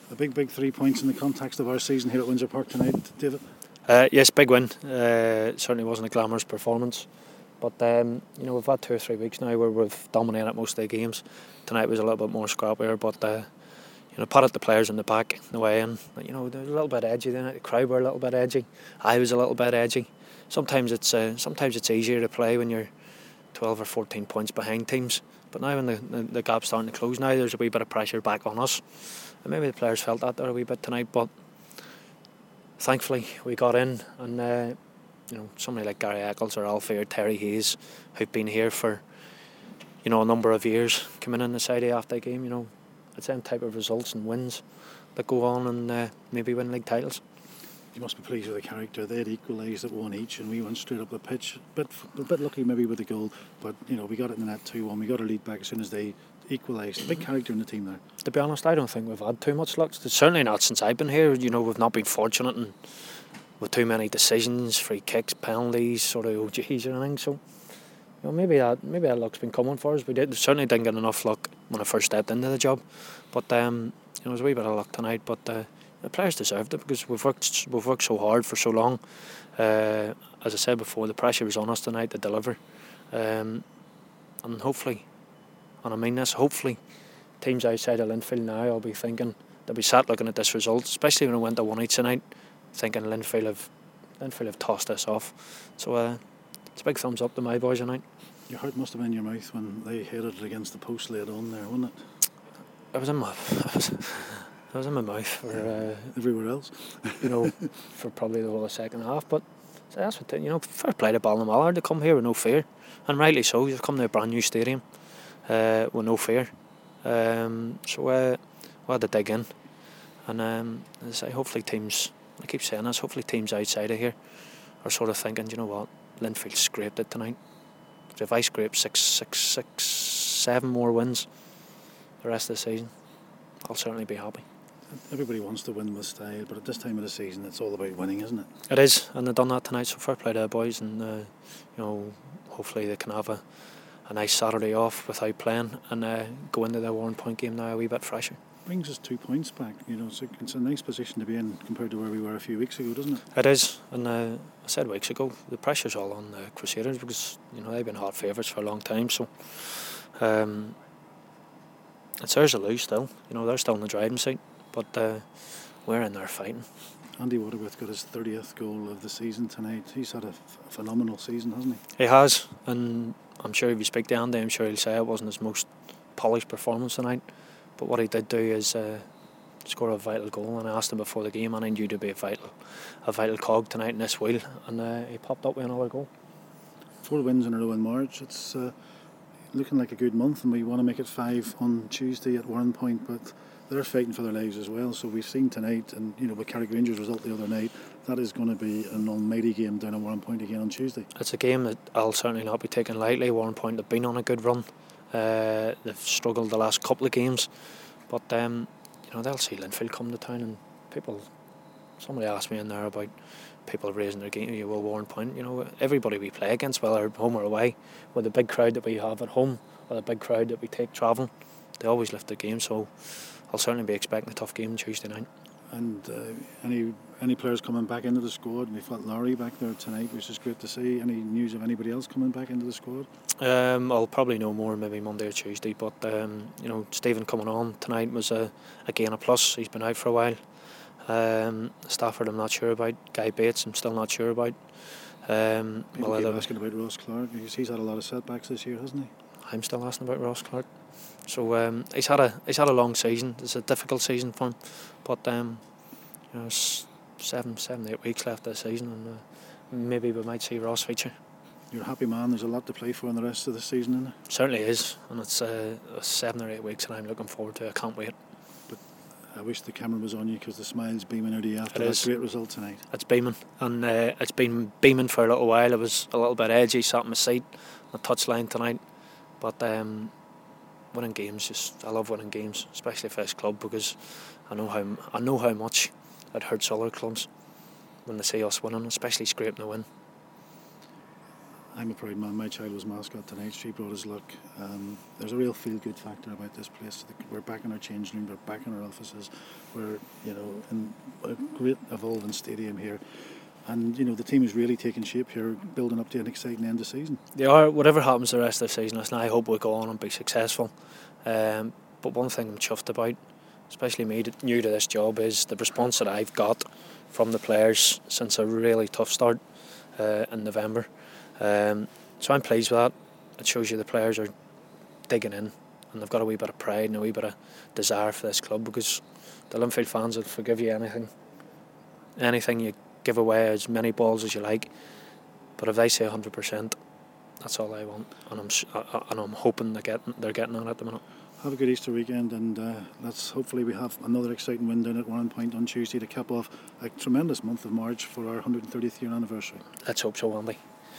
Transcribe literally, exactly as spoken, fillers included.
A big, big three points in the context of our season here at Windsor Park tonight, David. Uh, yes, big win. Uh, certainly wasn't a glamorous performance, but um, you know, we've had two or three weeks now where we've dominated most of the games. Tonight was a little bit more scrappier, but uh, you know, patted the players in the back in the way in. You know, they were a little bit edgy. Then the crowd were a little bit edgy. I was a little bit edgy. Sometimes it's uh, sometimes it's easier to play when you're twelve or fourteen points behind teams. But now when the, the, the gap's starting to close, now there's a wee bit of pressure back on us. And maybe the players felt that there a wee bit tonight, but thankfully we got in, and uh, you know, somebody like Gary Eccles or Alfie or Terry Hayes, who've been here for, you know, a number of years, coming in the side after the game, you know, it's them type of results and wins that go on and uh, maybe win league titles. You must be pleased with the character. They had equalised at one each, and we went straight up the pitch. A bit, a bit lucky maybe with the goal, but you know, we got it in the net two one. We got a lead back as soon as they equalised. Big character in the team there. To be honest, I don't think we've had too much luck. Certainly not since I've been here. You know, we've not been fortunate and with too many decisions, free kicks, penalties, sort of O Gs or anything. So, you know, maybe that maybe that luck's been coming for us. We did certainly didn't get enough luck when I first stepped into the job, but um, you know, it was a wee bit of luck tonight. But uh, the players deserved it because we've worked we've worked so hard for so long. Uh, as I said before, the pressure was on us tonight to deliver, um, and hopefully, and I mean this, hopefully, teams outside of Linfield now will be thinking, they'll be sat looking at this result, especially when it went to one each tonight, thinking Linfield have Linfield have tossed this off. So uh, it's a big thumbs up to my boys tonight. Your heart must have been in your mouth when they headed it against the post late on there, wasn't it? It was in my, it was, it was in my mouth for uh, everywhere else, you know, for probably the whole second half. But so that's what, you know, fair play to Ballinamallard. They come here with no fear, and rightly so. They've come to a brand new stadium uh, with no fear. Um, so uh, we had to dig in, and um, as I say, hopefully teams, I keep saying this, hopefully teams outside of here are sort of thinking, you know what, Linfield scraped it tonight. If I scrape six, six, six, seven more wins the rest of the season, I'll certainly be happy. Everybody wants to win with style, but at this time of the season, it's all about winning, isn't it? It is, and they've done that tonight. So fair play to the boys, and uh, you know, hopefully they can have a, a nice Saturday off without playing and uh, go into the Warrenpoint game now a wee bit fresher. Brings us two points back. You know, it's a, it's a nice position to be in compared to where we were a few weeks ago, doesn't it? It is, and uh, I said weeks ago, the pressure's all on the Crusaders because you know they've been hot favourites for a long time. So um, it's theirs to lose still. You know, they're still in the driving seat, but uh, we're in there fighting. Andy Waterworth got his thirtieth goal of the season tonight. He's had a, f- a phenomenal season, hasn't he? He has, and I'm sure if you speak to Andy, I'm sure he'll say it wasn't his most polished performance tonight. But what he did do is uh, score a vital goal, and I asked him before the game, and I knew to be a vital, a vital cog tonight in this wheel, and uh, he popped up with another goal. Four wins in a row in March. It's uh, looking like a good month, and we want to make it five on Tuesday at Warrenpoint, but they're fighting for their lives as well. So we've seen tonight, and you know, with Carrick Rangers' result the other night, that is going to be an almighty game down at Warrenpoint again on Tuesday. It's a game that I'll certainly not be taking lightly. Warrenpoint have been on a good run. Uh, they've struggled the last couple of games, but um, you know, they'll see Linfield come to town, and people. Somebody asked me in there about people raising their game. You will Warrenpoint. You know, everybody we play against, whether home or away, with the big crowd that we have at home or the big crowd that we take travelling, they always lift the game. So I'll certainly be expecting a tough game Tuesday night. And uh, any any players coming back into the squad? We've got Laurie back there tonight, which is great to see. Any news of anybody else coming back into the squad? Um, I'll probably know more maybe Monday or Tuesday. But um, you know, Stephen coming on tonight was a again a plus. He's been out for a while. Um, Stafford, I'm not sure about. Guy Bates, I'm still not sure about. Um, People well, keep asking about Ross Clark. He's, he's had a lot of setbacks this year, hasn't he? I'm still asking about Ross Clark. So um, he's had a he's had a long season. It's a difficult season for him, but um, you know, seven, seven, eight weeks left this season, and uh, maybe we might see Ross feature. You're a happy man. There's a lot to play for in the rest of the season, isn't there? Certainly is, and it's uh, seven or eight weeks, and I'm looking forward to it. I can't wait. But I wish the camera was on you because the smile's beaming out of you after It that is. great result tonight. It's beaming, and uh, it's been beaming for a little while. It was a little bit edgy, sat in my seat, on the touchline tonight, but. Um, Winning games, just I love winning games, especially for this club, because I know how I know how much it hurts other clubs when they see us winning, especially scraping the win. I'm a proud man. My child was mascot tonight. She brought us luck. Um, there's a real feel-good factor about this place. We're back in our changing room. We're back in our offices. We're, you know, in a great evolving stadium here. And, you know, the team is really taking shape here, building up to an exciting end of season. They are. Whatever happens the rest of the season, listen, I hope we go on and be successful. Um, but one thing I'm chuffed about, especially me new to this job, is the response that I've got from the players since a really tough start uh, in November. Um, so I'm pleased with that. It shows you the players are digging in and they've got a wee bit of pride and a wee bit of desire for this club, because the Linfield fans will forgive you anything anything you give away, as many balls as you like, but if they say one hundred percent, that's all I want, and I'm and I'm hoping they're getting, they're getting that at the minute. Have a good Easter weekend, and uh, let's hopefully we have another exciting win down at Warren Point on Tuesday to cap off a tremendous month of March for our one hundred thirtieth year anniversary. Let's hope so, Andy.